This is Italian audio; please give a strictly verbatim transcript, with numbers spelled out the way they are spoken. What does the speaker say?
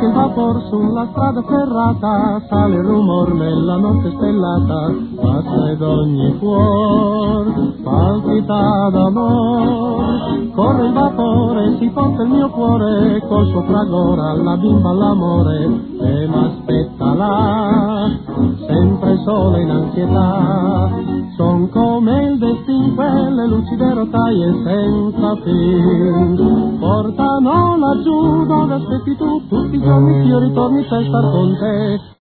che il vapor sulla strada ferrata, sale il rumor nella notte stellata, passa ed ogni cuor palpita d'amor. Corre il vapore, si porta il mio cuore, col suo fragore alla bimba all'amore, e m'aspetta là, sempre sola in ansietà. Son come il destin, quelle lucide rotaie senza fin, portano laggiù dove aspetti tu, tutti i giorni che io ritorni per star con te.